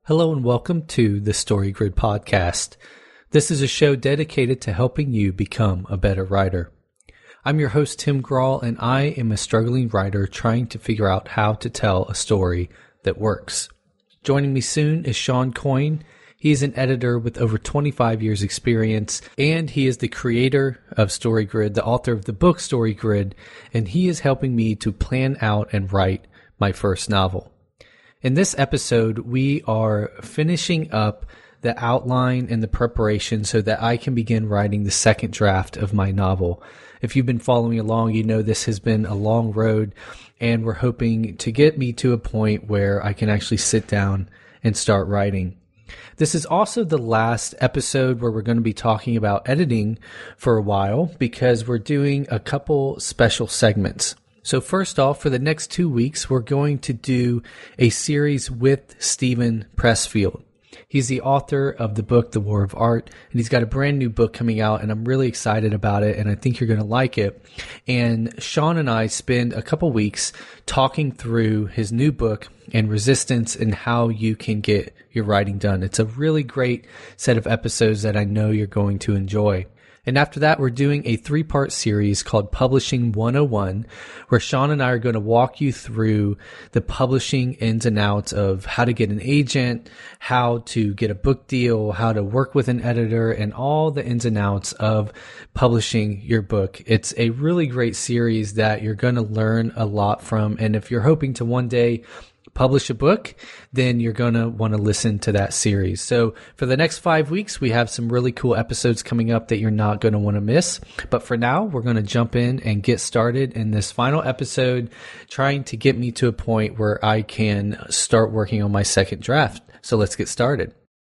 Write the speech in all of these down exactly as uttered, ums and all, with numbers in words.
Hello and welcome to the Story Grid podcast. This is a show dedicated to helping you become a better writer. I'm your host, Tim Grahl, and I am a struggling writer trying to figure out how to tell a story that works. Joining me soon is Sean Coyne. He is an editor with over twenty-five years experience, and he is the creator of Story Grid, the author of the book Story Grid, and he is helping me to plan out and write my first novel. In this episode, we are finishing up the outline and the preparation so that I can begin writing the second draft of my novel. If you've been following along, you know this has been a long road, and we're hoping to get me to a point where I can actually sit down and start writing. This is also the last episode where we're going to be talking about editing for a while because we're doing a couple special segments. So first off, for the next two weeks, we're going to do a series with Steven Pressfield. He's the author of the book, The War of Art, and he's got a brand new book coming out, and I'm really excited about it, and I think you're going to like it. And Sean and I spend a couple weeks talking through his new book and Resistance and how you can get your writing done. It's a really great set of episodes that I know you're going to enjoy. And after that, we're doing a three-part series called Publishing one oh one, where Sean and I are going to walk you through the publishing ins and outs of how to get an agent, how to get a book deal, how to work with an editor, and all the ins and outs of publishing your book. It's a really great series that you're going to learn a lot from. And if you're hoping to one day publish a book, then you're going to want to listen to that series. So for the next five weeks, we have some really cool episodes coming up that you're not going to want to miss. But for now, we're going to jump in and get started in this final episode, trying to get me to a point where I can start working on my second draft. So let's get started.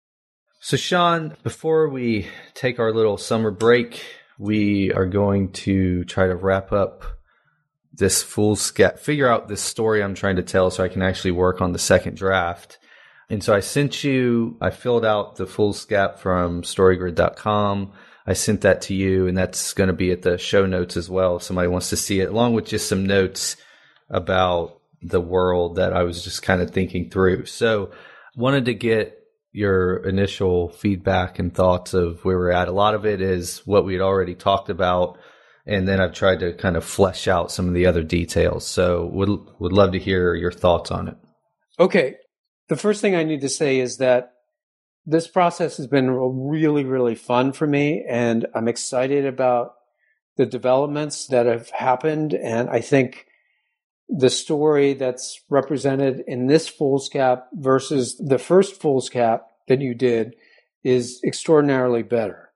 So Sean, before we take our little summer break, we are going to try to wrap up this foolscap, figure out this story I'm trying to tell so I can actually work on the second draft. And so I sent you, I filled out the foolscap from storygrid dot com. I sent that to you, and that's going to be at the show notes as well if somebody wants to see it, along with just some notes about the world that I was just kind of thinking through. So wanted to get your initial feedback and thoughts of where we're at. A lot of it is what we had already talked about, and then I've tried to kind of flesh out some of the other details. So would would love to hear your thoughts on it. Okay. The first thing I need to say is that this process has been really, really fun for me, and I'm excited about the developments that have happened. And I think the story that's represented in this foolscap versus the first foolscap that you did is extraordinarily better.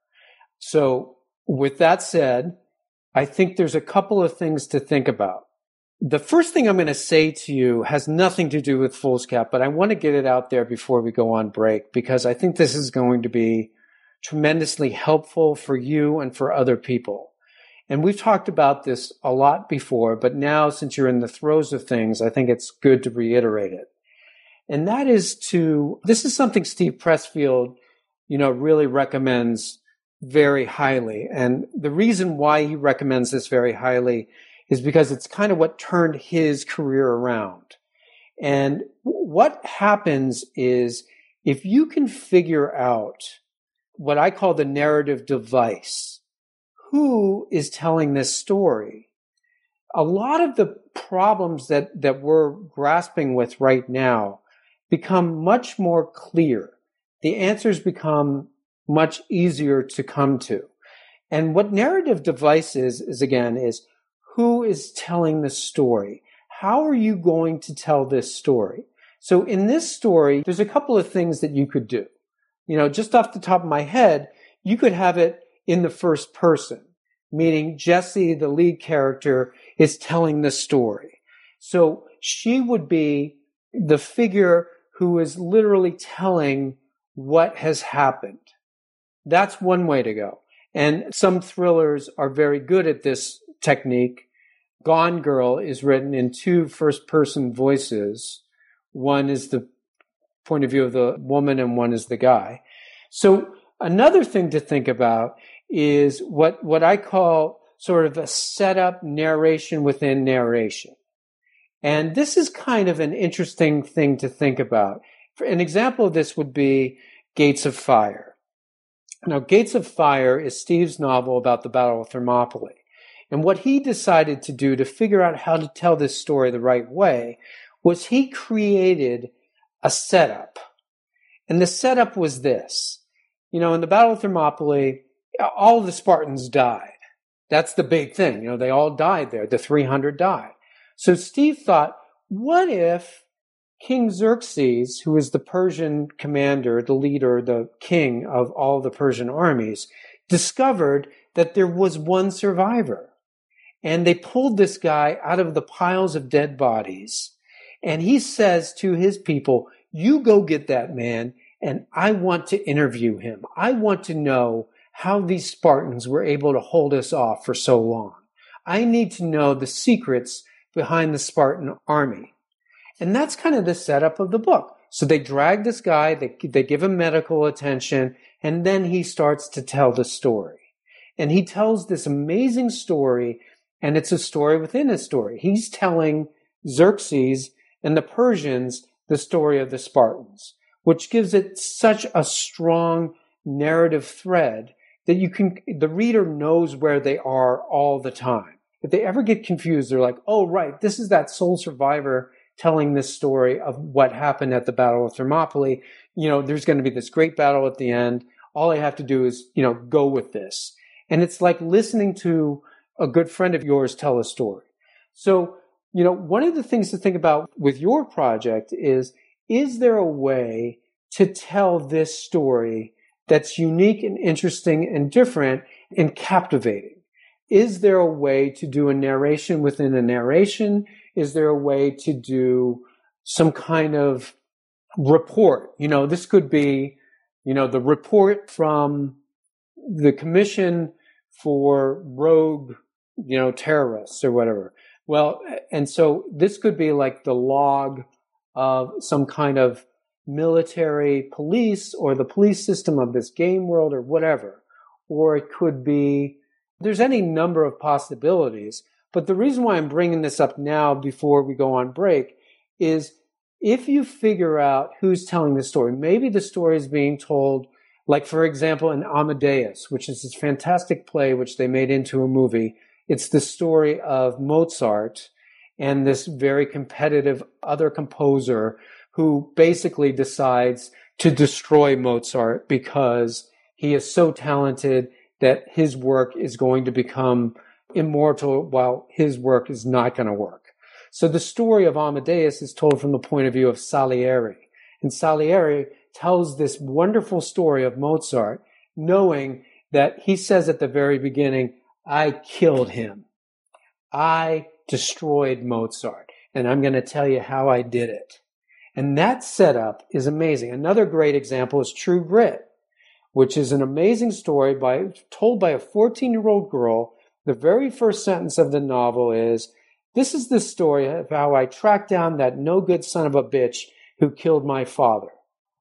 So with that said, I think there's a couple of things to think about. The first thing I'm going to say to you has nothing to do with foolscap, but I want to get it out there before we go on break because I think this is going to be tremendously helpful for you and for other people. And we've talked about this a lot before, but now since you're in the throes of things, I think it's good to reiterate it. And that is to, this is something Steve Pressfield, you know, really recommends very highly. And the reason why he recommends this very highly is because it's kind of what turned his career around. And what happens is if you can figure out what I call the narrative device, who is telling this story, a lot of the problems that, that we're grasping with right now become much more clear. The answers become much easier to come to. And what narrative device is, is again, is who is telling the story? How are you going to tell this story? So in this story, there's a couple of things that you could do. You know, just off the top of my head, you could have it in the first person, meaning Jessie, the lead character, is telling the story. So she would be the figure who is literally telling what has happened. That's one way to go. And some thrillers are very good at this technique. Gone Girl is written in two first-person voices. One is the point of view of the woman and one is the guy. So another thing to think about is what, what I call sort of a setup narration within narration. And this is kind of an interesting thing to think about. An example of this would be Gates of Fire. Now, Gates of Fire is Steve's novel about the Battle of Thermopylae. And what he decided to do to figure out how to tell this story the right way was he created a setup. And the setup was this. You know, in the Battle of Thermopylae, all of the Spartans died. That's the big thing. You know, they all died there. The three hundred died. So Steve thought, what if King Xerxes, who is the Persian commander, the leader, the king of all the Persian armies, discovered that there was one survivor. And they pulled this guy out of the piles of dead bodies. And he says to his people, you go get that man, and I want to interview him. I want to know how these Spartans were able to hold us off for so long. I need to know the secrets behind the Spartan army. And that's kind of the setup of the book. So they drag this guy, they, they give him medical attention, and then he starts to tell the story. And he tells this amazing story, and it's a story within a story. He's telling Xerxes and the Persians the story of the Spartans, which gives it such a strong narrative thread that you can, the reader knows where they are all the time. If they ever get confused, they're like, oh, right, this is that sole survivor telling this story of what happened at the Battle of Thermopylae. You know, there's going to be this great battle at the end. All I have to do is, you know, go with this. And it's like listening to a good friend of yours tell a story. So, you know, one of the things to think about with your project is, is there a way to tell this story that's unique and interesting and different and captivating? Is there a way to do a narration within a narration? Is there a way to do some kind of report? You know, this could be, you know, the report from the Commission for Rogue, you know, Terrorists or whatever. Well, and so this could be like the log of some kind of military police or the police system of this game world or whatever. Or it could be, there's any number of possibilities. But the reason why I'm bringing this up now before we go on break is if you figure out who's telling the story, maybe the story is being told, like, for example, in Amadeus, which is this fantastic play which they made into a movie. It's the story of Mozart and this very competitive other composer who basically decides to destroy Mozart because he is so talented that his work is going to become immortal while his work is not going to work. So the story of Amadeus is told from the point of view of Salieri. And Salieri tells this wonderful story of Mozart, knowing that he says at the very beginning, I killed him. I destroyed Mozart. And I'm going to tell you how I did it. And that setup is amazing. Another great example is True Grit, which is an amazing story by told by a fourteen-year-old girl. The very first sentence of the novel is, this is the story of how I tracked down that no-good son of a bitch who killed my father.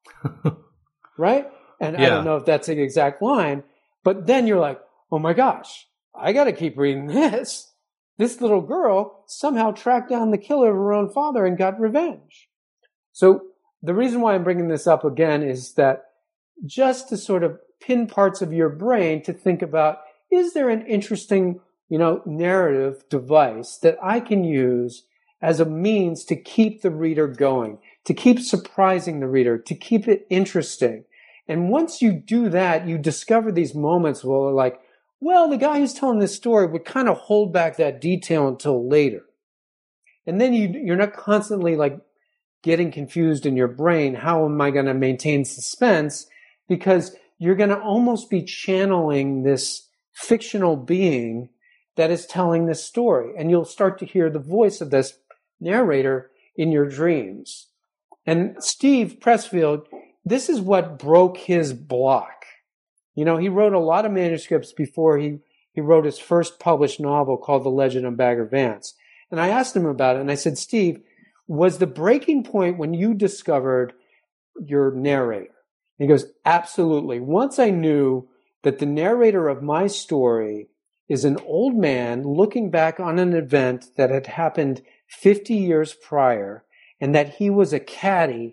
Right? And yeah. I don't know if that's the exact line, but then you're like, oh my gosh, I got to keep reading this. This little girl somehow tracked down the killer of her own father and got revenge. So the reason why I'm bringing this up again is that just to sort of pin parts of your brain to think about, is there an interesting, you know, narrative device that I can use as a means to keep the reader going, to keep surprising the reader, to keep it interesting? And once you do that, you discover these moments where like, well, the guy who's telling this story would kind of hold back that detail until later. And then you, you're not constantly like getting confused in your brain. How am I going to maintain suspense? Because you're going to almost be channeling this fictional being that is telling this story. And you'll start to hear the voice of this narrator in your dreams. And Steve Pressfield, this is what broke his block. You know, he wrote a lot of manuscripts before he, he wrote his first published novel called The Legend of Bagger Vance. And I asked him about it, and I said, Steve, was the breaking point when you discovered your narrator? And he goes, absolutely. Once I knew that the narrator of my story is an old man looking back on an event that had happened fifty years prior, and that he was a caddy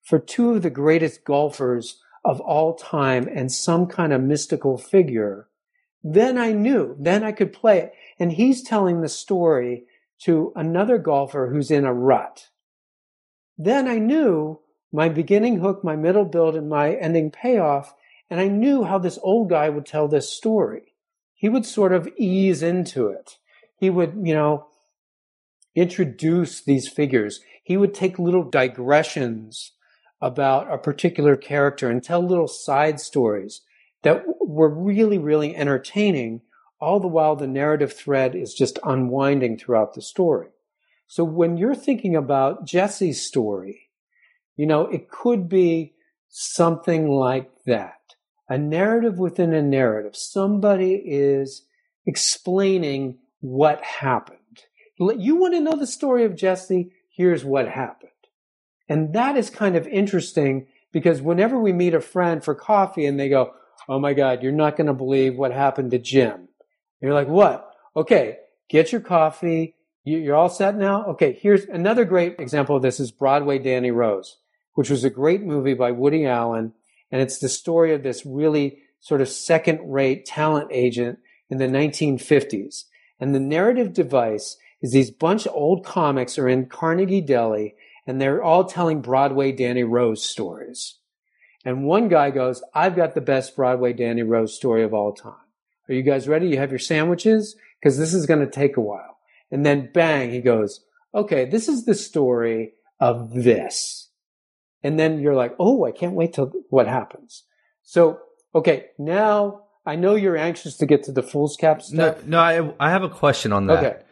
for two of the greatest golfers of all time and some kind of mystical figure, then I knew, then I could play it. And he's telling the story to another golfer who's in a rut. Then I knew my beginning hook, my middle build, and my ending payoff, and I knew how this old guy would tell this story. He would sort of ease into it. He would, you know, introduce these figures. He would take little digressions about a particular character and tell little side stories that were really, really entertaining, all the while the narrative thread is just unwinding throughout the story. So when you're thinking about Jesse's story, you know, it could be something like that. A narrative within a narrative. Somebody is explaining what happened. You want to know the story of Jesse? Here's what happened. And that is kind of interesting because whenever we meet a friend for coffee and they go, oh my God, you're not going to believe what happened to Jim. You're like, what? Okay, get your coffee. You're all set now? Okay, here's another great example of this is Broadway Danny Rose, which was a great movie by Woody Allen. And it's the story of this really sort of second-rate talent agent in the nineteen fifties. And the narrative device is these bunch of old comics are in Carnegie Deli, and they're all telling Broadway Danny Rose stories. And one guy goes, I've got the best Broadway Danny Rose story of all time. Are you guys ready? You have your sandwiches? Because this is going to take a while. And then bang, he goes, okay, this is the story of this. And then you're like, oh, I can't wait till what happens. So, okay, now I know you're anxious to get to the foolscap stuff. No, no I, I have a question on that. Okay.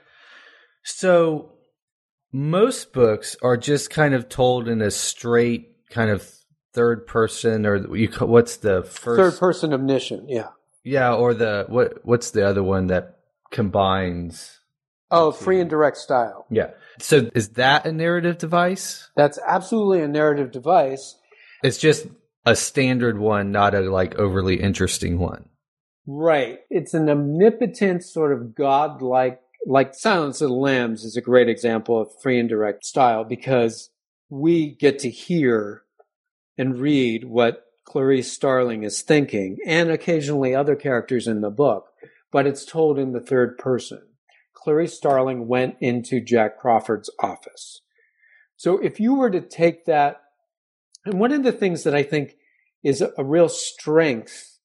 So most books are just kind of told in a straight kind of third person, or you what's the first third person omniscient? Yeah, yeah, or the what? What's the other one that combines? Oh, free and direct style. Yeah. So is that a narrative device? That's absolutely a narrative device. It's just a standard one, not a like overly interesting one. Right. It's an omnipotent sort of godlike, like Silence of the Lambs is a great example of free and direct style because we get to hear and read what Clarice Starling is thinking and occasionally other characters in the book, but it's told in the third person. Clarice Starling went into Jack Crawford's office. So if you were to take that, and one of the things that I think is a real strength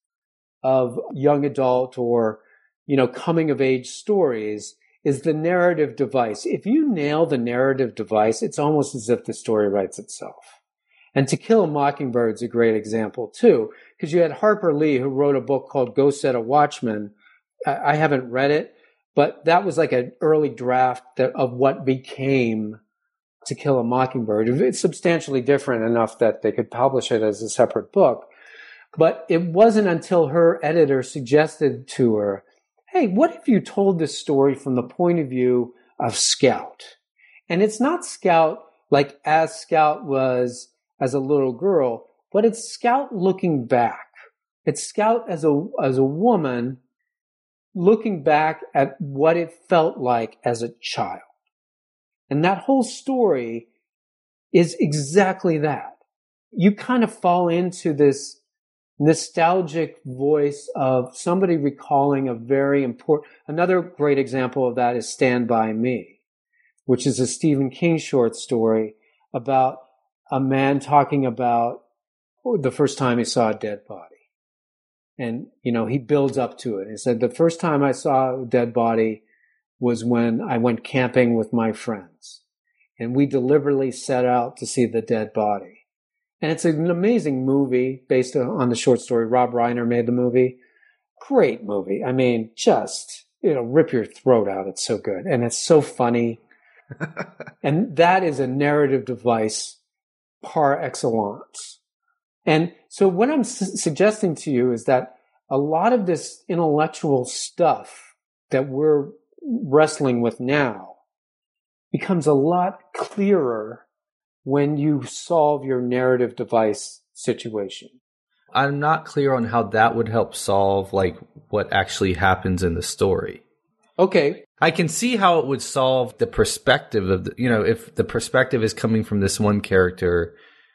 of young adult or, you know, coming of age stories is the narrative device. If you nail the narrative device, it's almost as if the story writes itself. And To Kill a Mockingbird is a great example too, because you had Harper Lee who wrote a book called Go Set a Watchman. I haven't read it, but that was like an early draft that, of what became To Kill a Mockingbird. It's substantially different enough that they could publish it as a separate book. But it wasn't until her editor suggested to her, hey, what if you told this story from the point of view of Scout? And it's not Scout like as Scout was as a little girl, but it's Scout looking back. It's Scout as a as a woman looking back at what it felt like as a child. And that whole story is exactly that. You kind of fall into this nostalgic voice of somebody recalling a very important... Another great example of that is Stand By Me, which is a Stephen King short story about a man talking about the first time he saw a dead body. And, you know, he builds up to it. He said, the first time I saw a dead body was when I went camping with my friends. And we deliberately set out to see the dead body. And it's an amazing movie based on the short story. Rob Reiner made the movie. Great movie. I mean, just, you know, rip your throat out. It's so good. And it's so funny. And that is a narrative device par excellence. And so what I'm su- suggesting to you is that a lot of this intellectual stuff that we're wrestling with now becomes a lot clearer when you solve your narrative device situation. I'm not clear on how that would help solve like what actually happens in the story. Okay. I can see how it would solve the perspective of the, you know, if the perspective is coming from this one character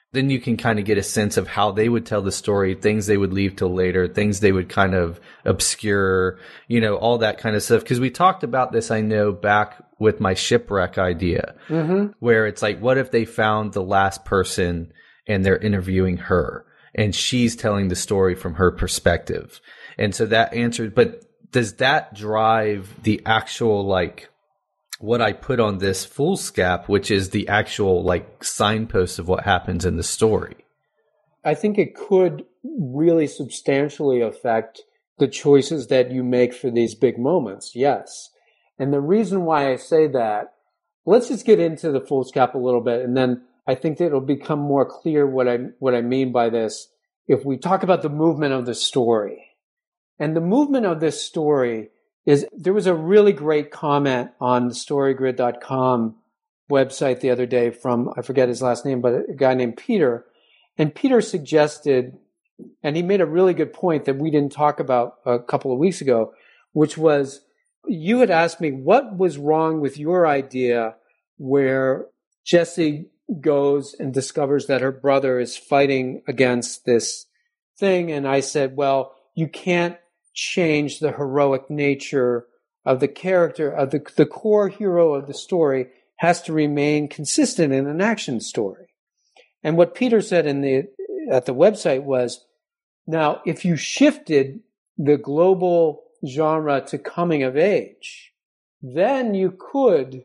then you can kind of get a sense of how they would tell the story, things they would leave till later, things they would kind of obscure, you know, all that kind of stuff. Because we talked about this, I know, back with my shipwreck idea, mm-hmm. where it's like, what if they found the last person and they're interviewing her and she's telling the story from her perspective? And so that answered, but does that drive the actual, like, what I put on this foolscap, which is the actual like signpost of what happens in the story? I think it could really substantially affect the choices that you make for these big moments. Yes. And the reason why I say that, let's just get into the foolscap a little bit. And then I think that it'll become more clear what I, what I mean by this. If we talk about the movement of the story, and the movement of this story is, there was a really great comment on the storygrid dot com website the other day from, I forget his last name, but a guy named Peter. And Peter suggested, and he made a really good point that we didn't talk about a couple of weeks ago, which was, you had asked me what was wrong with your idea where Jessie goes and discovers that her brother is fighting against this thing. And I said, well, you can't change the heroic nature of the character, of the, the core hero of the story has to remain consistent in an action story. And what Peter said in the, at the website was, now, if you shifted the global genre to coming of age, then you could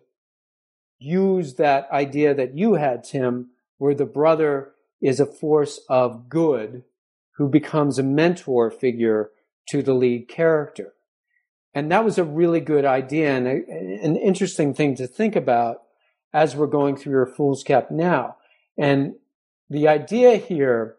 use that idea that you had, Tim, where the brother is a force of good who becomes a mentor figure to the lead character. And that was a really good idea and a, an interesting thing to think about as we're going through your foolscap now. And the idea here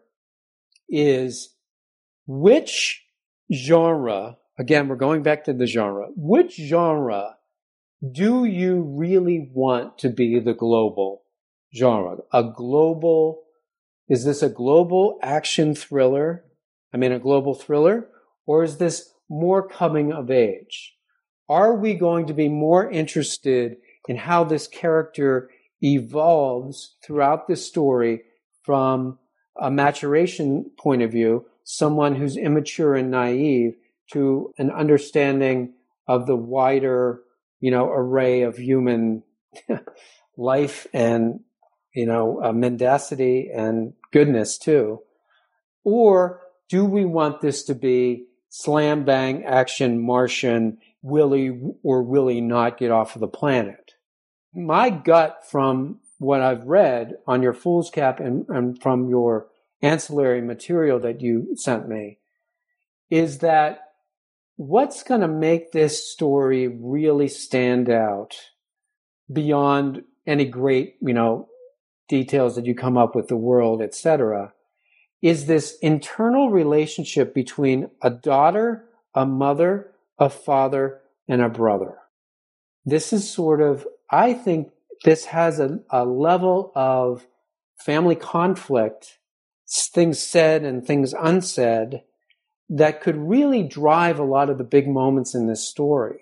is, which genre, again, we're going back to the genre, which genre do you really want to be the global genre? A global, is this a global action thriller? I mean, a global thriller? Or is this more coming of age? Are we going to be more interested in how this character evolves throughout the story from a maturation point of view, someone who's immature and naive, to an understanding of the wider, you know, array of human life and, you know, uh, mendacity and goodness too? Or do we want this to be slam bang action Martian, will he or will he not get off of the planet? My gut from what I've read on your foolscap and, and from your ancillary material that you sent me is that what's going to make this story really stand out beyond any great, you know, details that you come up with the world, et cetera, is this internal relationship between a daughter, a mother, a father, and a brother. This is sort of, I think this has a, a level of family conflict, things said and things unsaid, that could really drive a lot of the big moments in this story.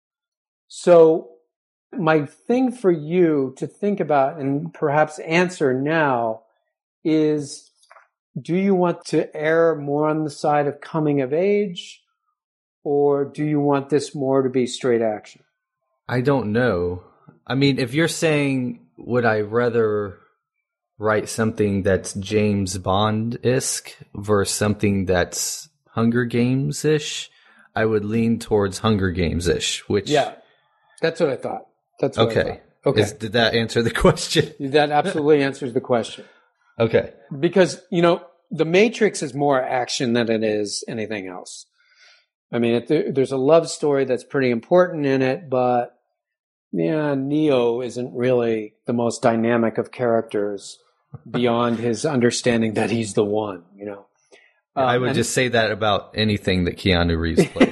So my thing for you to think about and perhaps answer now is, do you want to err more on the side of coming of age, or do you want this more to be straight action? I don't know. I mean, if you're saying, would I rather write something that's James Bond-esque versus something that's Hunger Games-ish, I would lean towards Hunger Games-ish, which... Yeah, that's what I thought. That's what okay. I thought. Okay. Is, did that answer the question? That absolutely answers the question. Okay. Because, you know, The Matrix is more action than it is anything else. I mean, it, there's a love story that's pretty important in it, but yeah, Neo isn't really the most dynamic of characters beyond his understanding that he's the one, you know. Um, I would and, just say that about anything that Keanu Reeves plays.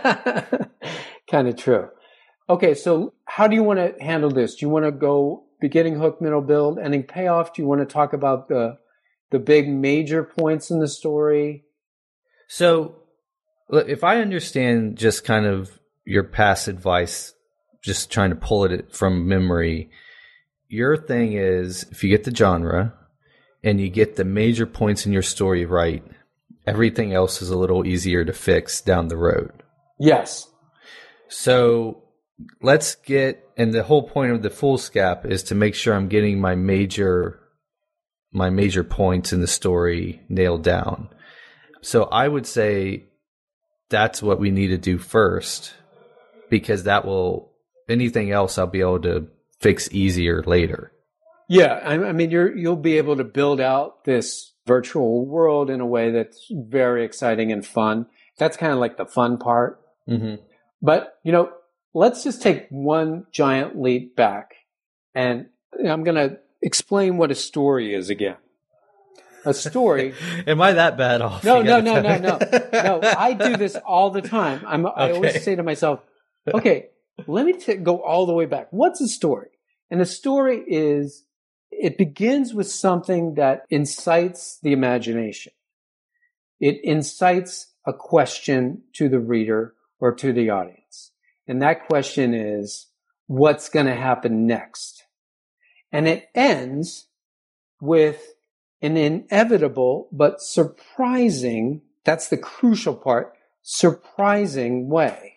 Kind of true. Okay, so how do you want to handle this? Do you want to go beginning, hook, middle, build, ending, payoff? Do you want to talk about the the big major points in the story? So, if I understand just kind of your past advice, just trying to pull it from memory, your thing is, if you get the genre, and you get the major points in your story right, everything else is a little easier to fix down the road. Yes. So let's get, and the whole point of the foolscap is to make sure I'm getting my major, my major points in the story nailed down. So I would say that's what we need to do first, because that will, anything else I'll be able to fix easier later. Yeah, I, I mean, you're you'll be able to build out this virtual world in a way that's very exciting and fun. That's kind of like the fun part. Mm-hmm. But, you know, let's just take one giant leap back, and I'm going to explain what a story is again. A story. Am I that bad off? No, no, no, no, no, no. I do this all the time. I'm, I Okay. always say to myself, okay, let me t- go all the way back. What's a story? And a story is, it begins with something that incites the imagination. It incites a question to the reader or to the audience. And that question is, what's going to happen next? And it ends with an inevitable but surprising, that's the crucial part, surprising way.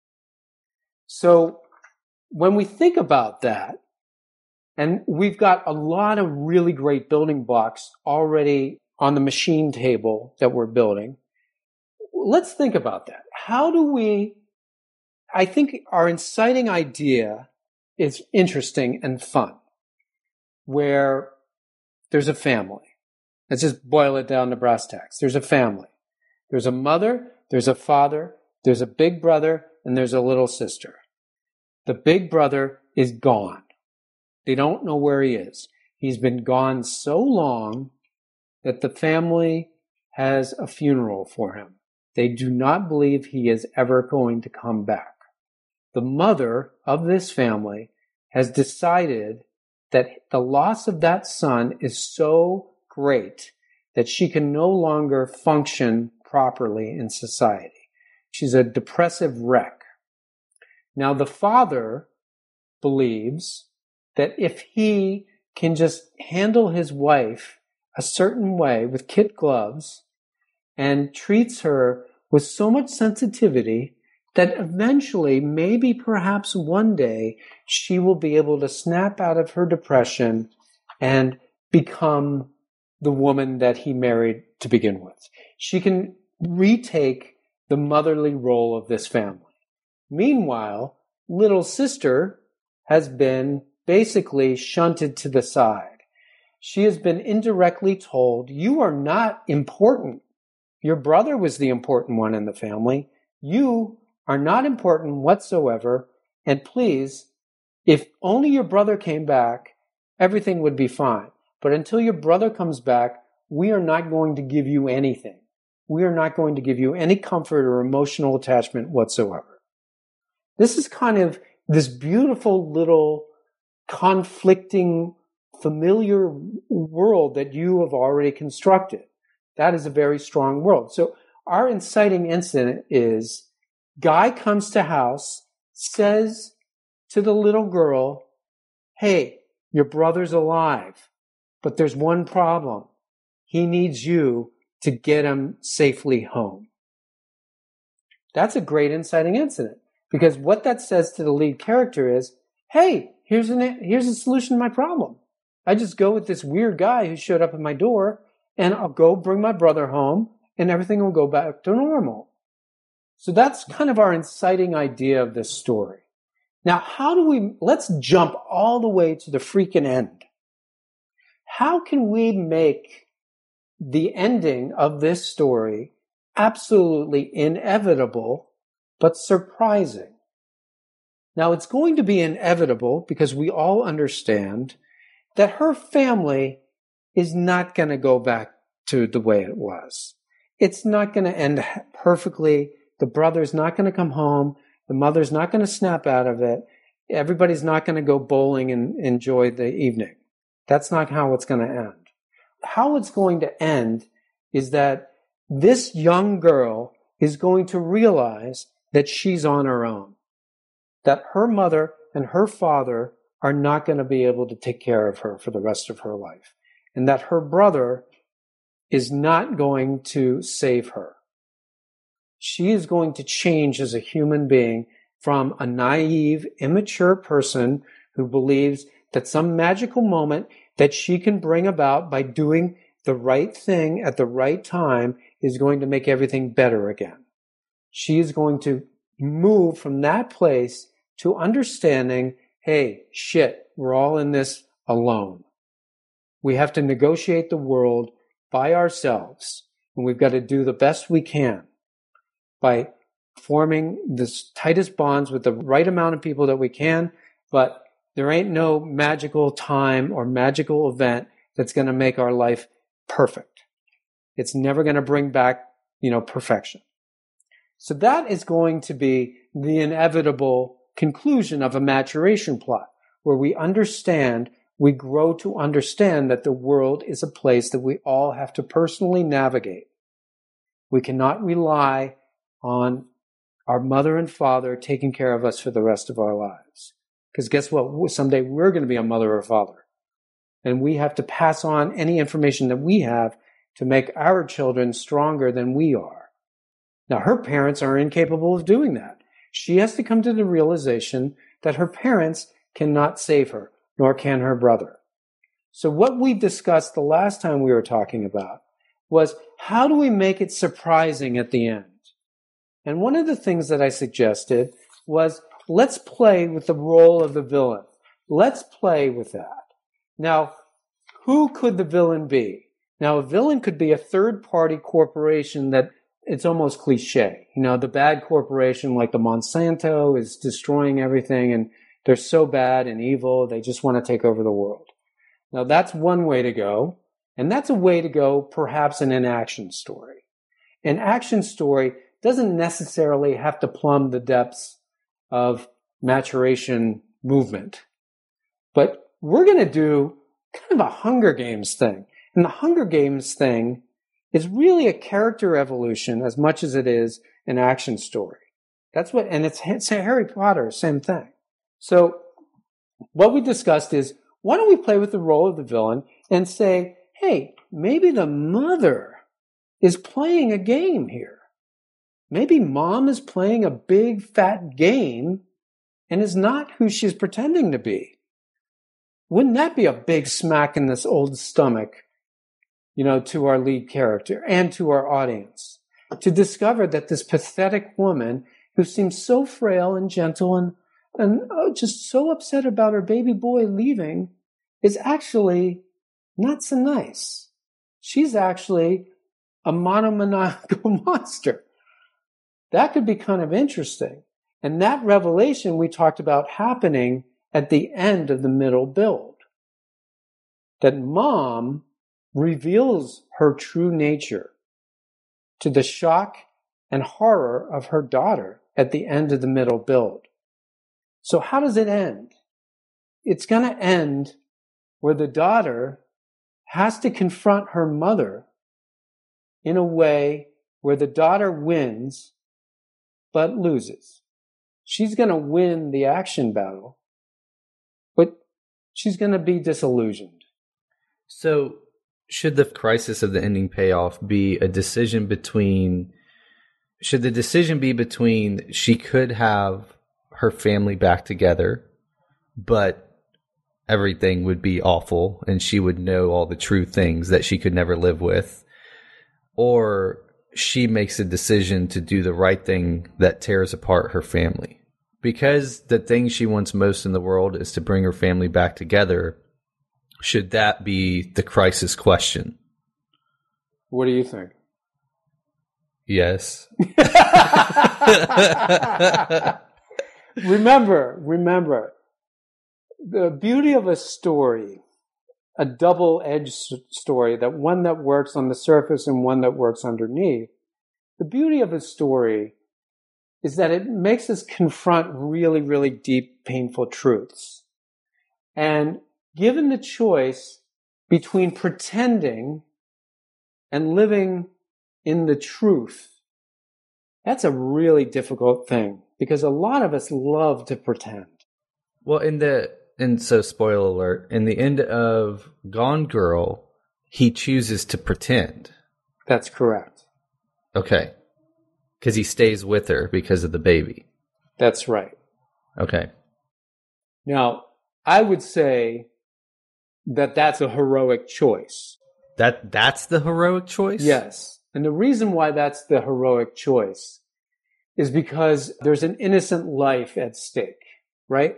So when we think about that, and we've got a lot of really great building blocks already on the machine table that we're building, let's think about that. How do we, I think our inciting idea is interesting and fun, where there's a family. Let's just boil it down to brass tacks. There's a family. There's a mother, there's a father, there's a big brother, and there's a little sister. The big brother is gone. They don't know where he is. He's been gone so long that the family has a funeral for him. They do not believe he is ever going to come back. The mother of this family has decided that the loss of that son is so great that she can no longer function properly in society. She's a depressive wreck. Now, the father believes that if he can just handle his wife a certain way with kid gloves and treats her with so much sensitivity that eventually, maybe perhaps one day, she will be able to snap out of her depression and become the woman that he married to begin with. She can retake the motherly role of this family. Meanwhile, little sister has been basically shunted to the side. She has been indirectly told, you are not important. Your brother was the important one in the family. You are not important whatsoever. And please, if only your brother came back, everything would be fine. But until your brother comes back, we are not going to give you anything. We are not going to give you any comfort or emotional attachment whatsoever. This is kind of this beautiful little conflicting, familiar world that you have already constructed. That is a very strong world. So our inciting incident is, guy comes to house, says to the little girl, hey, your brother's alive, but there's one problem. He needs you to get him safely home. That's a great inciting incident, because what that says to the lead character is, hey, here's an here's a solution to my problem. I just go with this weird guy who showed up at my door, and I'll go bring my brother home, and everything will go back to normal. So that's kind of our inciting idea of this story. Now, how do we, let's jump all the way to the freaking end. How can we make the ending of this story absolutely inevitable, but surprising? Now, it's going to be inevitable because we all understand that her family is not going to go back to the way it was. It's not going to end perfectly. The brother's not going to come home. The mother's not going to snap out of it. Everybody's not going to go bowling and enjoy the evening. That's not how it's going to end. How it's going to end is that this young girl is going to realize that she's on her own, that her mother and her father are not going to be able to take care of her for the rest of her life. and that her brother is not going to save her. She is going to change as a human being from a naive, immature person who believes that some magical moment that she can bring about by doing the right thing at the right time is going to make everything better again. She is going to move from that place to understanding, hey, shit, we're all in this alone. We have to negotiate the world by ourselves, and we've got to do the best we can by forming the tightest bonds with the right amount of people that we can, but there ain't no magical time or magical event that's going to make our life perfect. It's never going to bring back, you know, perfection. So that is going to be the inevitable conclusion of a maturation plot, where we understand, we grow to understand that the world is a place that we all have to personally navigate. We cannot rely on our mother and father taking care of us for the rest of our lives. Because guess what? Someday we're going to be a mother or father. And we have to pass on any information that we have to make our children stronger than we are. Now, her parents are incapable of doing that. She has to come to the realization that her parents cannot save her, nor can her brother. So what we discussed the last time we were talking about was, how do we make it surprising at the end? And one of the things that I suggested was, let's play with the role of the villain. Let's play with that. Now, who could the villain be? Now, a villain could be a third-party corporation that it's almost cliche. You know, the bad corporation like the Monsanto is destroying everything, and they're so bad and evil, they just want to take over the world. Now, that's one way to go, and that's a way to go perhaps in an action story. An action story doesn't necessarily have to plumb the depths of maturation movement. But we're going to do kind of a Hunger Games thing. And the Hunger Games thing is really a character evolution as much as it is an action story. That's what, and it's, it's Harry Potter, same thing. So what we discussed is, why don't we play with the role of the villain and say, hey, maybe the mother is playing a game here. Maybe mom is playing a big fat game and is not who she's pretending to be. Wouldn't that be a big smack in this old stomach, you know, to our lead character and to our audience, to discover that this pathetic woman who seems so frail and gentle and, and oh, just so upset about her baby boy leaving is actually not so nice. She's actually a monomaniacal monster. That could be kind of interesting. And that revelation we talked about happening at the end of the middle build. That mom reveals her true nature to the shock and horror of her daughter at the end of the middle build. So how does it end? It's going to end where the daughter has to confront her mother in a way where the daughter wins but loses. She's going to win the action battle, but she's going to be disillusioned. So should the crisis of the ending payoff be a decision between, should the decision be between she could have her family back together, but everything would be awful and she would know all the true things that she could never live with, or she makes a decision to do the right thing that tears apart her family? Because the thing she wants most in the world is to bring her family back together, should that be the crisis question? What do you think? Yes. remember, remember, the beauty of a story, a double-edged story, that one that works on the surface and one that works underneath. The beauty of a story is that it makes us confront really, really deep, painful truths. And given the choice between pretending and living in the truth, that's a really difficult thing, because a lot of us love to pretend. Well, in the And so, spoiler alert, in the end of Gone Girl, he chooses to pretend. That's correct. Okay. Because he stays with her because of the baby. That's right. Okay. Now, I would say that that's a heroic choice. That that's the heroic choice? Yes. And the reason why that's the heroic choice is because there's an innocent life at stake, right?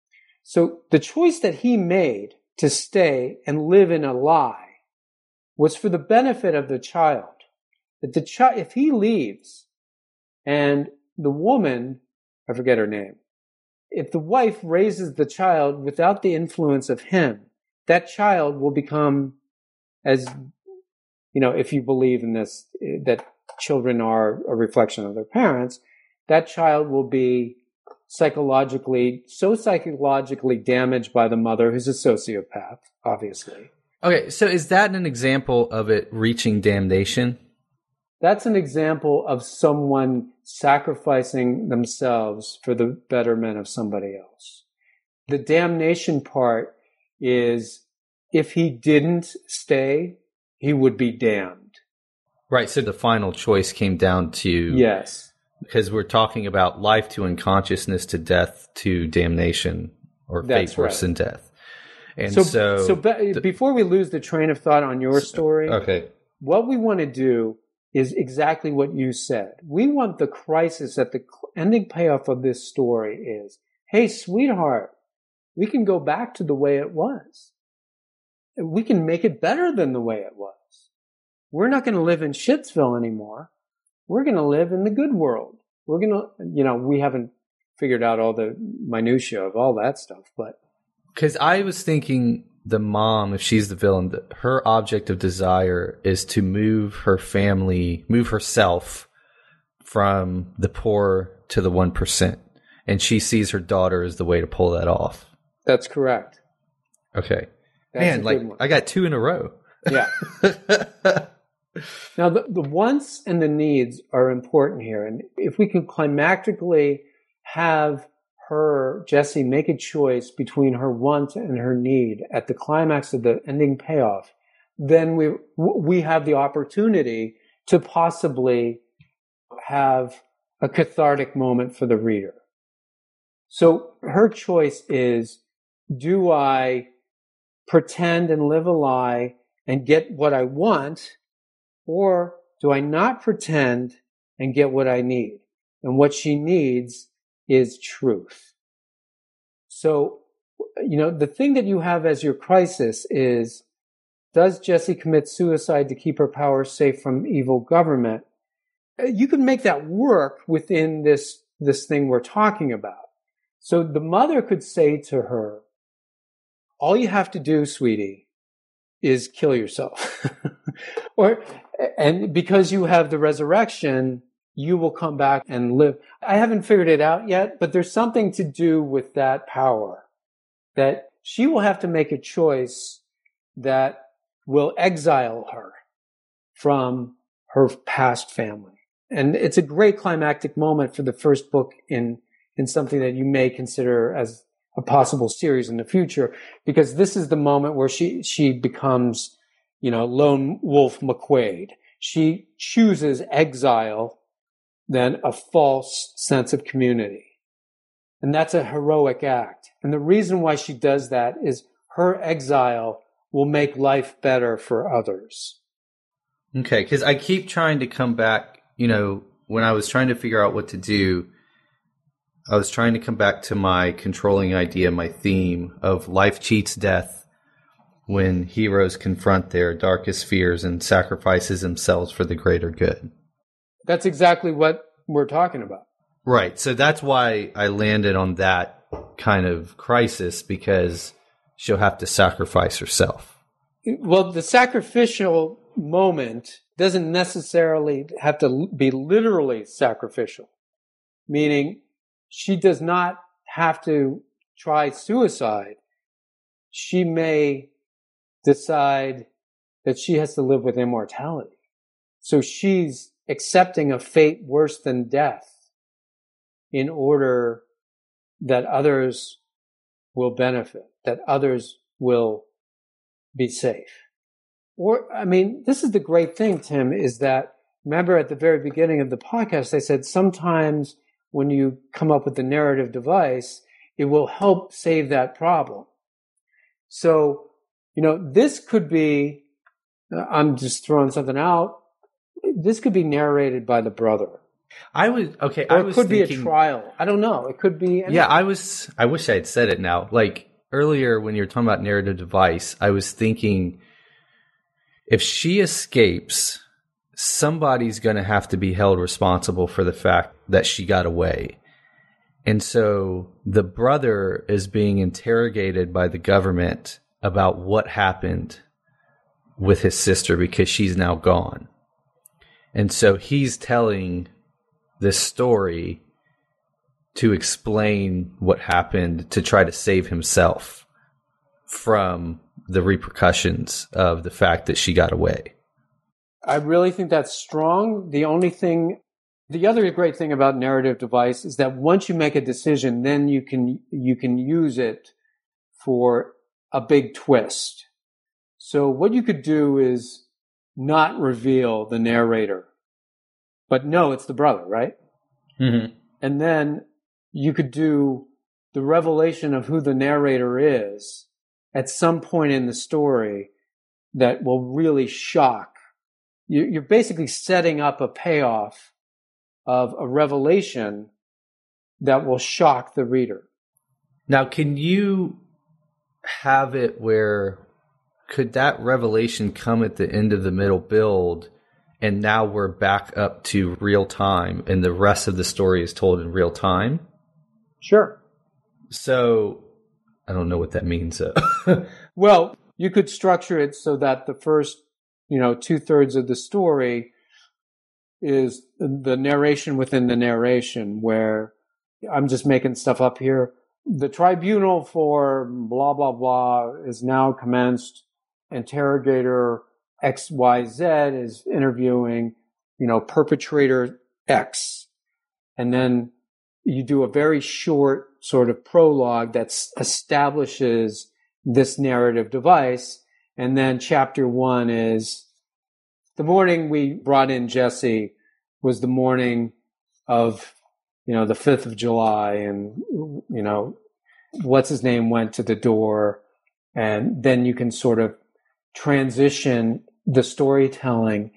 So the choice that he made to stay and live in a lie was for the benefit of the child. That the child, if he leaves and the woman, I forget her name, if the wife raises the child without the influence of him, that child will become, as, you know, if you believe in this, that children are a reflection of their parents, that child will be psychologically, so psychologically damaged by the mother, who's a sociopath, obviously. Okay, so is that an example of it reaching damnation? That's an example of someone sacrificing themselves for the betterment of somebody else. The damnation part is if he didn't stay, he would be damned. Right, so the final choice came down to... Yes. Because we're talking about life to unconsciousness to death to damnation, or That's fate worse right. than death. And so... So, so be- th- before we lose the train of thought on your story, okay. what we want to do is exactly what you said. We want the crisis at the ending payoff of this story is, hey, sweetheart, we can go back to the way it was. We can make it better than the way it was. We're not going to live in Shitsville anymore. We're going to live in the good world. We're going to, you know, we haven't figured out all the minutia of all that stuff, but. Because I was thinking the mom, if she's the villain, her object of desire is to move her family, move herself from the poor to the one percent. And she sees her daughter as the way to pull that off. That's correct. Okay. That's Man, a like, good one. I got two in a row. Yeah. Now, the, the wants and the needs are important here. And if we can climactically have her, Jessie, make a choice between her want and her need at the climax of the ending payoff, then we we have the opportunity to possibly have a cathartic moment for the reader. So her choice is, do I pretend and live a lie and get what I want, or do I not pretend and get what I need? And what she needs is truth. So, you know, the thing that you have as your crisis is, does Jessie commit suicide to keep her power safe from evil government? You can make that work within this, this thing we're talking about. So the mother could say to her, all you have to do, sweetie, is kill yourself. or, and because you have the resurrection, you will come back and live. I haven't figured it out yet, but there's something to do with that power, that she will have to make a choice that will exile her from her past family. And it's a great climactic moment for the first book in, in something that you may consider as a possible series in the future, because this is the moment where she, she becomes, you know, Lone Wolf McQuaid. She chooses exile than a false sense of community. And that's a heroic act. And the reason why she does that is her exile will make life better for others. Okay, because I keep trying to come back, you know, when I was trying to figure out what to do, I was trying to come back to my controlling idea, my theme of life cheats death when heroes confront their darkest fears and sacrifices themselves for the greater good. That's exactly what we're talking about. Right. So that's why I landed on that kind of crisis, because she'll have to sacrifice herself. Well, the sacrificial moment doesn't necessarily have to be literally sacrificial, meaning she does not have to try suicide. She may decide that she has to live with immortality. So she's accepting a fate worse than death in order that others will benefit, that others will be safe. Or, I mean, this is the great thing, Tim, is that, remember at the very beginning of the podcast, I said sometimes when you come up with the narrative device, it will help save that problem. So, you know, this could be, I'm just throwing something out, this could be narrated by the brother. I would, okay, or I was it could thinking, be a trial. I don't know. It could be. Anything. Yeah, I was, I wish I had said it now. Like earlier when you were talking about narrative device, I was thinking if she escapes, somebody's going to have to be held responsible for the fact that she got away. And so the brother is being interrogated by the government about what happened with his sister because she's now gone. And so he's telling this story to explain what happened to try to save himself from the repercussions of the fact that she got away. I really think that's strong. The only thing, the other great thing about narrative device is that once you make a decision, then you can, you can use it for a big twist. So what you could do is not reveal the narrator, but no, it's the brother, right? Mm-hmm. And then you could do the revelation of who the narrator is at some point in the story that will really shock. You're basically setting up a payoff of a revelation that will shock the reader. Now, can you have it where could that revelation come at the end of the middle build and now we're back up to real time and the rest of the story is told in real time? Sure. So I don't know what that means. Well, you could structure it so that the first, you know, two thirds of the story is the narration within the narration, where I'm just making stuff up here. The tribunal for blah, blah, blah is now commenced. Interrogator X Y Z is interviewing, you know, perpetrator X. And then you do a very short sort of prologue that establishes this narrative device. And then chapter one is the morning we brought in Jesse was the morning of, you know, the fifth of July, and, you know, what's his name went to the door. And then you can sort of transition the storytelling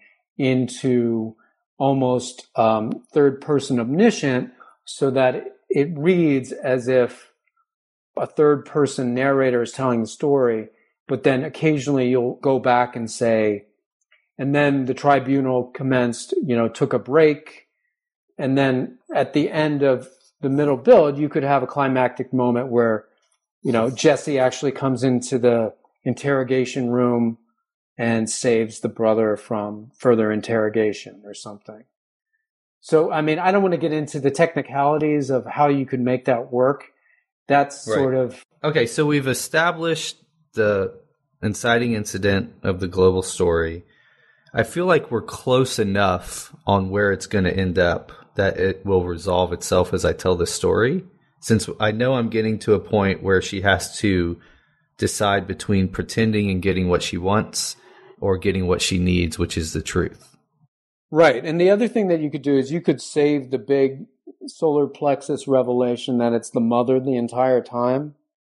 into almost um, third person omniscient, so that it reads as if a third person narrator is telling the story, but then occasionally you'll go back and say, and then the tribunal commenced, you know, took a break. And then at the end of the middle build, you could have a climactic moment where, you know, Jesse actually comes into the interrogation room and saves the brother from further interrogation or something. So, I mean, I don't want to get into the technicalities of how you could make that work. That's right. Sort of... Okay, so we've established the inciting incident of the global story. I feel like we're close enough on where it's going to end up that it will resolve itself as I tell the story, since I know I'm getting to a point where she has to decide between pretending and getting what she wants or getting what she needs, which is the truth. Right. And the other thing that you could do is you could save the big solar plexus revelation that it's the mother the entire time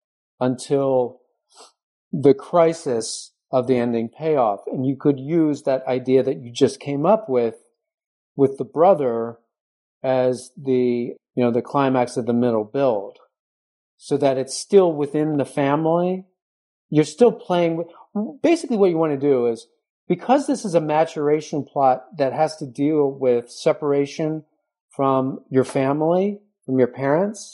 until the crisis of the ending payoff. And you could use that idea that you just came up with, with the brother as the, you know, the climax of the middle build, so that it's still within the family. You're still playing with, basically what you want to do is, because this is a maturation plot that has to deal with separation from your family, from your parents,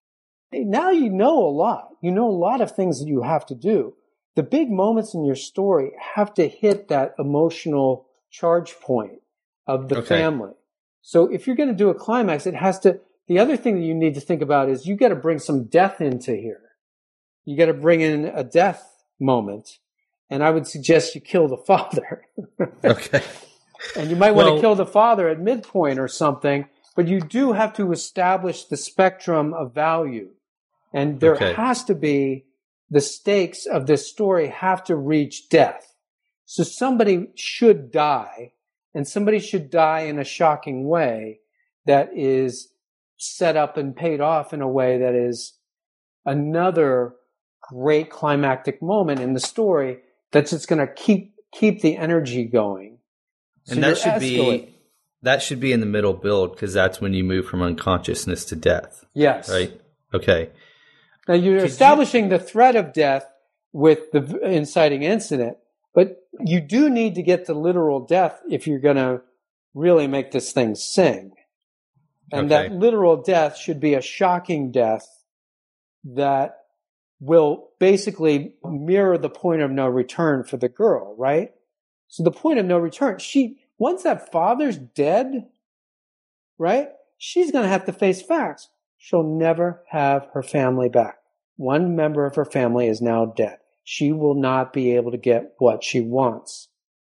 now you know a lot. You know a lot of things that you have to do. The big moments in your story have to hit that emotional charge point of the okay. family. So if you're going to do a climax, it has to, the other thing that you need to think about is you got to bring some death into here. You got to bring in a death moment. And I would suggest you kill the father. Okay. And you might want well, to kill the father at midpoint or something, but you do have to establish the spectrum of value. And there okay. has to be, the stakes of this story have to reach death. So somebody should die, and somebody should die in a shocking way that is set up and paid off in a way that is another great climactic moment in the story that's just going to keep keep the energy going. So and that should escalating. be that should be in the middle build, because that's when you move from unconsciousness to death. Yes. Right? Okay. Now you're Could establishing you... the threat of death with the inciting incident, but you do need to get to literal death if you're going to really make this thing sing. And okay. that literal death should be a shocking death that will basically mirror the point of no return for the girl, right? So the point of no return, she, once that father's dead, right, she's going to have to face facts. She'll never have her family back. One member of her family is now dead. She will not be able to get what she wants.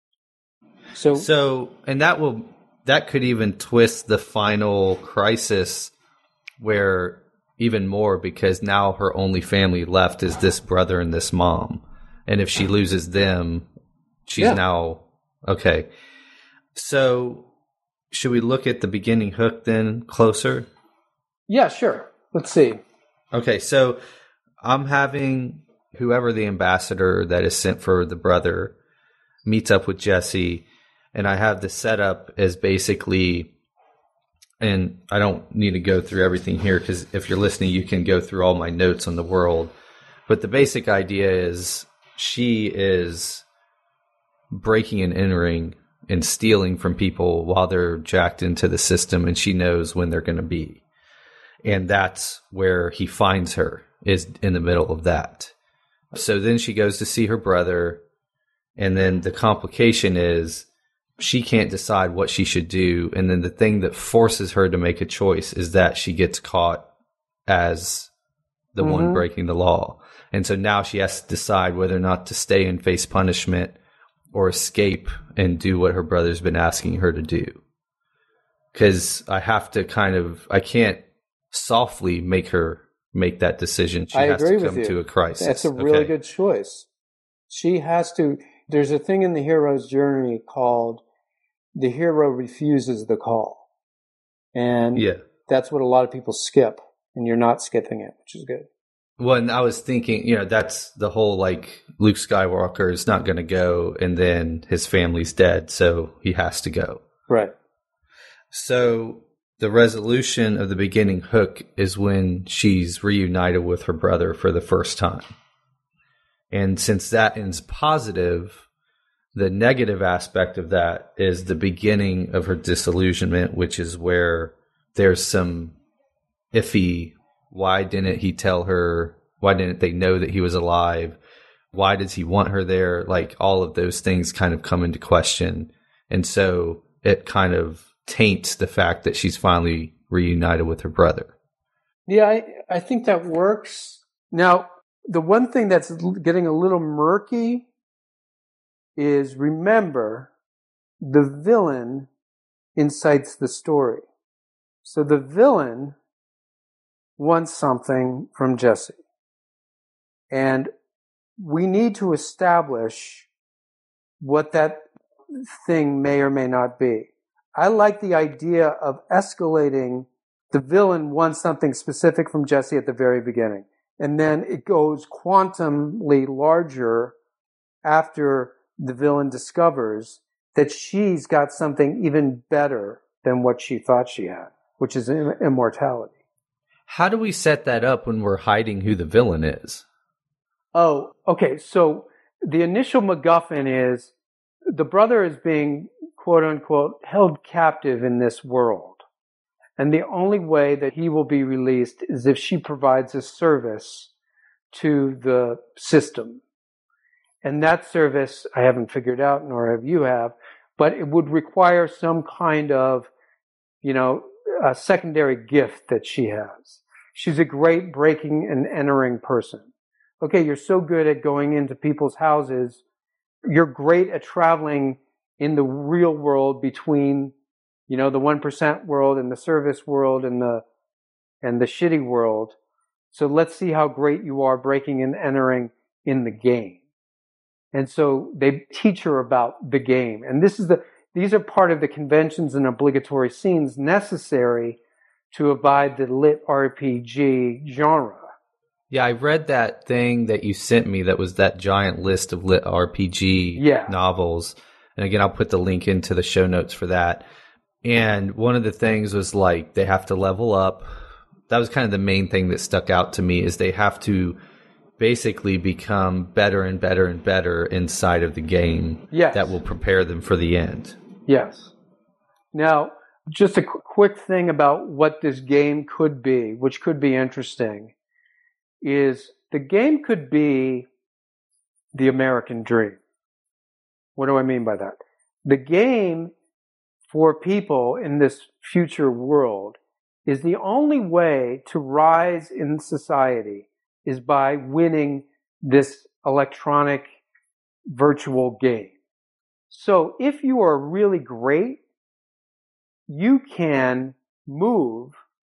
So, so, and that will, that could even twist the final crisis where even more, because now her only family left is this brother and this mom. And if she loses them, she's yeah. now, okay. So should we look at the beginning hook then closer? Yeah, sure. Let's see. Okay, so I'm having whoever the ambassador that is sent for the brother meets up with Jesse, and I have the setup as basically, and I don't need to go through everything here because if you're listening, you can go through all my notes on the world. But the basic idea is she is breaking and entering and stealing from people while they're jacked into the system, and she knows when they're going to be. And that's where he finds her, is in the middle of that. So then she goes to see her brother, and then the complication is she can't decide what she should do. And then the thing that forces her to make a choice is that she gets caught as the mm-hmm. one breaking the law. And so now she has to decide whether or not to stay and face punishment or escape and do what her brother's been asking her to do. Because I have to kind of, I can't softly make her make that decision. She I has agree to come with you. to a crisis. That's a really okay. good choice. She has to, there's a thing in the hero's journey called the hero refuses the call. And yeah. that's what a lot of people skip, and you're not skipping it, which is good. Well, and I was thinking, you know, that's the whole, like, Luke Skywalker is not going to go, and then his family's dead, so he has to go. Right. So the resolution of the beginning hook is when she's reunited with her brother for the first time. And since that ends positive, the negative aspect of that is the beginning of her disillusionment, which is where there's some iffy, why didn't he tell her? Why didn't they know that he was alive? Why does he want her there? Like, all of those things kind of come into question. And so it kind of taints the fact that she's finally reunited with her brother. Yeah, I, I think that works. Now, the one thing that's getting a little murky is, remember, the villain incites the story. So the villain wants something from Jesse. And we need to establish what that thing may or may not be. I like the idea of escalating. The villain wants something specific from Jesse at the very beginning. And then it goes quantumly larger after the villain discovers that she's got something even better than what she thought she had, which is immortality. How do we set that up when we're hiding who the villain is? Oh, okay. So the initial MacGuffin is the brother is being, quote unquote, held captive in this world. And the only way that he will be released is if she provides a service to the system. And that service I haven't figured out, nor have you have, but it would require some kind of, you know, a secondary gift that she has. She's a great breaking and entering person. Okay, you're so good at going into people's houses. You're great at traveling in the real world between, you know, the one percent world and the service world and the, and the shitty world. So let's see how great you are breaking and entering in the game. And so they teach her about the game. And this is the these are part of the conventions and obligatory scenes necessary to abide the lit R P G genre. Yeah, I read that thing that you sent me that was that giant list of lit R P G yeah. novels. And again, I'll put the link into the show notes for that. And one of the things was like they have to level up. That was kind of the main thing that stuck out to me is they have to basically become better and better and better inside of the game. Yes. That will prepare them for the end. Yes. Now, just a qu- quick thing about what this game could be, which could be interesting, is the game could be the American dream. What do I mean by that? The game for people in this future world is the only way to rise in society is by winning this electronic virtual game. So if you are really great, you can move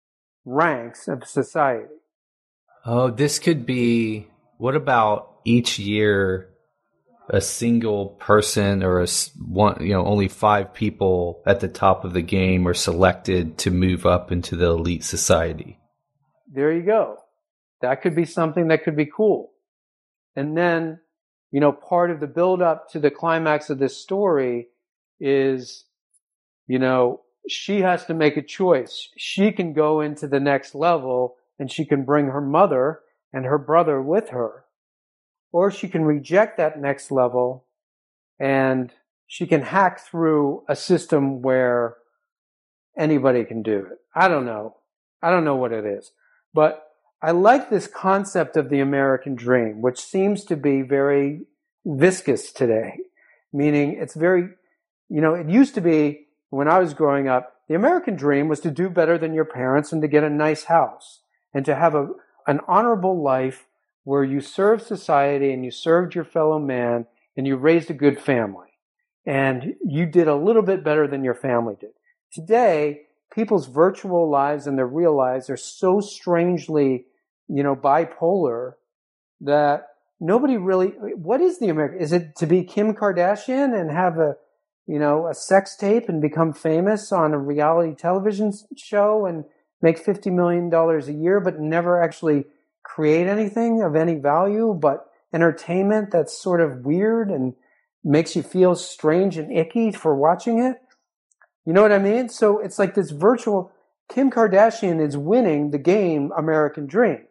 ranks of society. Oh, this could be, what about each year a single person or a one, you know, only five people at the top of the game are selected to move up into the elite society? There you go. That could be something that could be cool. And then, you know, part of the build up to the climax of this story is, you know, she has to make a choice. She can go into the next level and she can bring her mother and her brother with her. Or she can reject that next level and she can hack through a system where anybody can do it. I don't know. I don't know what it is. But I like this concept of the American dream, which seems to be very viscous today. Meaning it's very, you know, it used to be when I was growing up, the American dream was to do better than your parents and to get a nice house and to have a, an honorable life where you served society and you served your fellow man and you raised a good family. And you did a little bit better than your family did. Today, people's virtual lives and their real lives are so strangely, you know, bipolar that nobody really, what is the American, is it to be Kim Kardashian and have a, you know, a sex tape and become famous on a reality television show and make fifty million dollars a year, but never actually create anything of any value, but entertainment that's sort of weird and makes you feel strange and icky for watching it? You know what I mean? So it's like this virtual, Kim Kardashian is winning the game American Dream.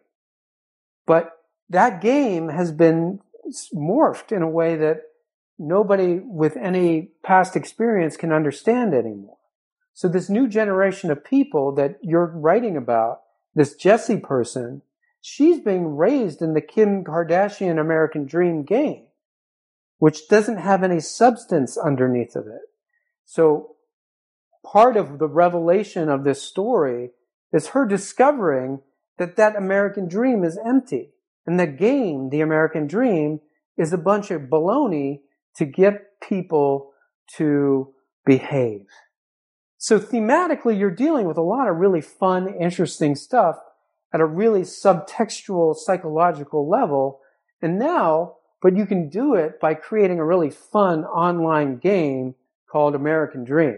But that game has been morphed in a way that nobody with any past experience can understand anymore. So this new generation of people that you're writing about, this Jessie person, she's being raised in the Kim Kardashian American Dream game, which doesn't have any substance underneath of it. So part of the revelation of this story is her discovering that that American dream is empty. And the game, the American Dream, is a bunch of baloney to get people to behave. So thematically, you're dealing with a lot of really fun, interesting stuff at a really subtextual, psychological level. And now, but you can do it by creating a really fun online game called American Dream.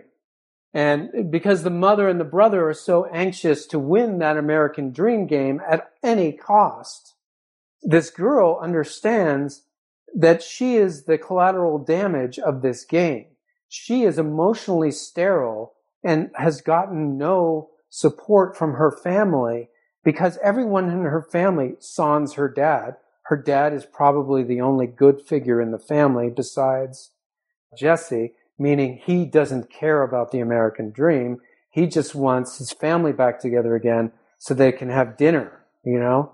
And because the mother and the brother are so anxious to win that American Dream game at any cost, this girl understands that she is the collateral damage of this game. She is emotionally sterile and has gotten no support from her family because everyone in her family sans her dad. Her dad is probably the only good figure in the family besides Jessie, meaning he doesn't care about the American Dream. He just wants his family back together again so they can have dinner, you know?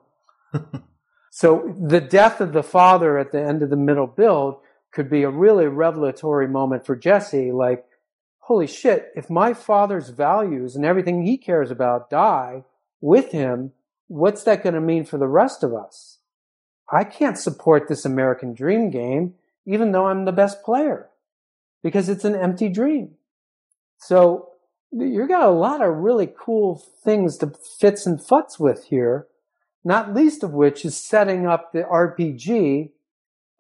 So the death of the father at the end of the middle build could be a really revelatory moment for Jessie, like, holy shit, if my father's values and everything he cares about die with him, what's that going to mean for the rest of us? I can't support this American Dream game, even though I'm the best player, because it's an empty dream. So you got a lot of really cool things to fits and futs with here, not least of which is setting up the R P G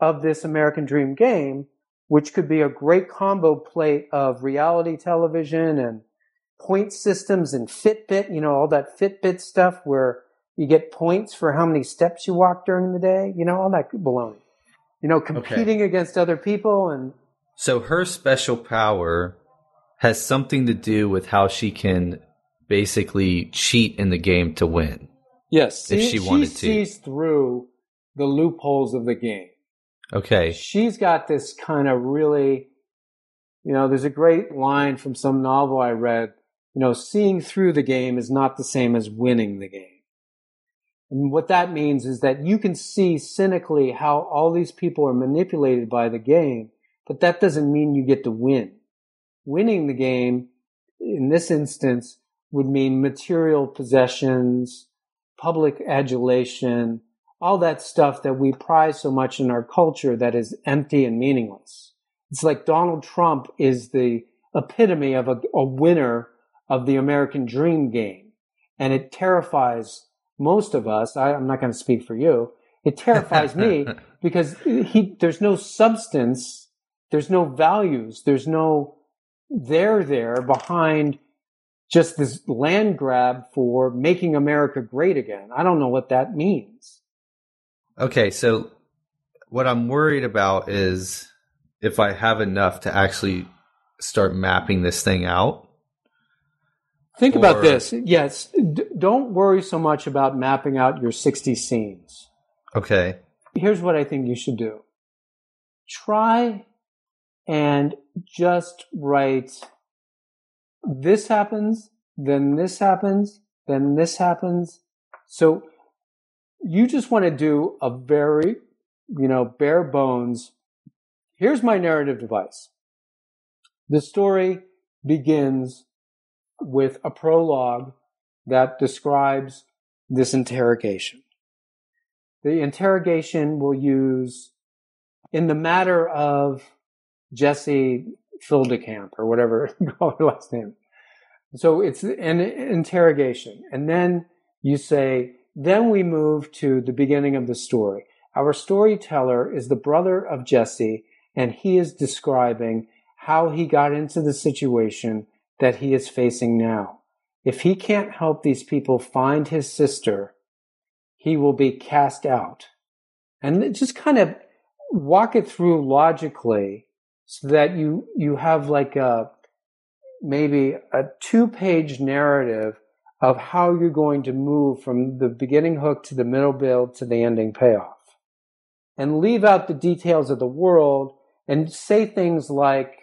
of this American Dream game, which could be a great combo plate of reality television and point systems and Fitbit, you know, all that Fitbit stuff where you get points for how many steps you walk during the day, you know, all that baloney. You know, competing okay. against other people. And so her special power has something to do with how she can basically cheat in the game to win. Yes, if she, she wanted she to. sees through the loopholes of the game. Okay. She's got this kind of really, you know, there's a great line from some novel I read, you know, seeing through the game is not the same as winning the game. And what that means is that you can see cynically how all these people are manipulated by the game, but that doesn't mean you get to win. Winning the game, in this instance, would mean material possessions, public adulation, all that stuff that we prize so much in our culture that is empty and meaningless. It's like Donald Trump is the epitome of a, a winner of the American Dream game. And it terrifies most of us. I, I'm not going to speak for you. It terrifies me because he, there's no substance. There's no values. There's no there there behind just this land grab for making America great again. I don't know what that means. Okay, so what I'm worried about is if I have enough to actually start mapping this thing out. Think or... about this. Yes, d- don't worry so much about mapping out your sixty scenes. Okay. Here's what I think you should do. Try and just write, this happens, then this happens, then this happens. So you just want to do a very, you know, bare bones. Here's my narrative device. The story begins with a prologue that describes this interrogation. The interrogation will use, in the matter of Jesse Fildekamp or whatever her last name. So it's an interrogation. And then you say, then we move to the beginning of the story. Our storyteller is the brother of Jesse, and he is describing how he got into the situation that he is facing now. If he can't help these people find his sister, he will be cast out. And just kind of walk it through logically so that you, you have like a, maybe a two-page narrative of how you're going to move from the beginning hook to the middle build to the ending payoff. And leave out the details of the world and say things like,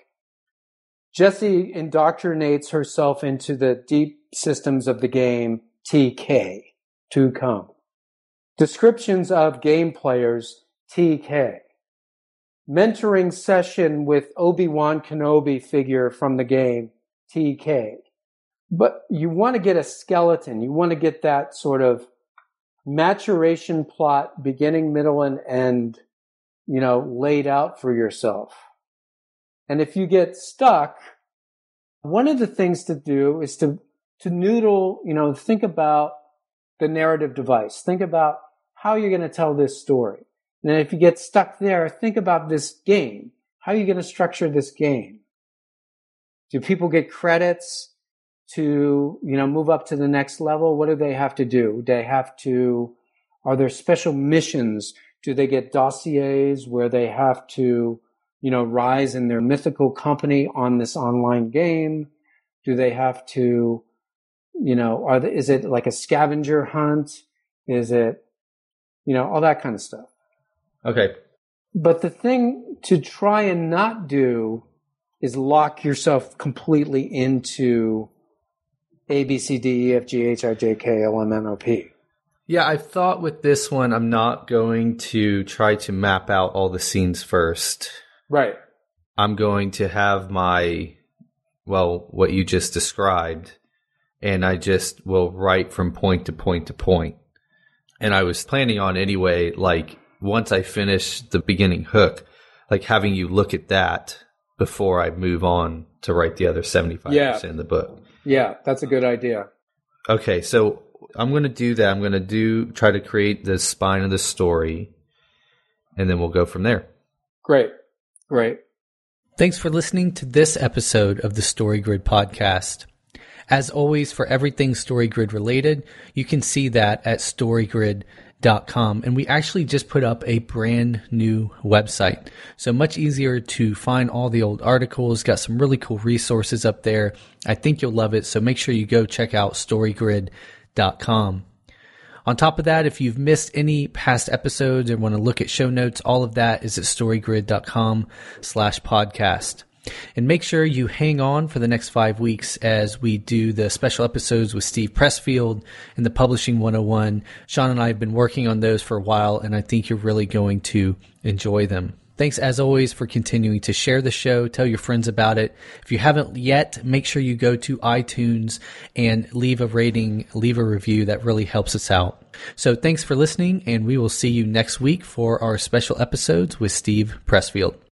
Jessie indoctrinates herself into the deep systems of the game T K, to come. Descriptions of game players T K. Mentoring session with Obi-Wan Kenobi figure from the game T K. But you want to get a skeleton. You want to get that sort of maturation plot, beginning, middle, and end, you know, laid out for yourself. And if you get stuck, one of the things to do is to, to noodle, you know, think about the narrative device. Think about how you're going to tell this story. And if you get stuck there, think about this game. How are you going to structure this game? Do people get credits to, you know, move up to the next level? What do they have to do? They have to, are there special missions? Do they get dossiers where they have to, you know, rise in their mythical company on this online game? Do they have to, you know, are the, is it like a scavenger hunt? Is it, you know, all that kind of stuff. Okay. But the thing to try and not do is lock yourself completely into A, B, C, D, E, F, G, H, I, J, K, L, M, N, O, P. Yeah, I thought with this one, I'm not going to try to map out all the scenes first. Right. I'm going to have my, well, what you just described, and I just will write from point to point to point. And I was planning on anyway, like, once I finish the beginning hook, like having you look at that before I move on to write the other seventy-five percent yeah. in the book. Yeah, that's a good idea. Okay, so I'm going to do that. I'm going to do try to create the spine of the story. and then we'll go from there. Great. Great. Thanks for listening to this episode of the StoryGrid podcast. As always, for everything StoryGrid related, you can see that at storygrid dot com. And we actually just put up a brand new website. So much easier to find all the old articles, got some really cool resources up there. I think you'll love it. So make sure you go check out storygrid dot com. On top of that, if you've missed any past episodes or want to look at show notes, all of that is at storygrid dot com slash podcast. And make sure you hang on for the next five weeks as we do the special episodes with Steve Pressfield and the Publishing one oh one. Sean and I have been working on those for a while, and I think you're really going to enjoy them. Thanks, as always, for continuing to share the show. Tell your friends about it. If you haven't yet, make sure you go to iTunes and leave a rating, leave a review. That really helps us out. So thanks for listening, and we will see you next week for our special episodes with Steve Pressfield.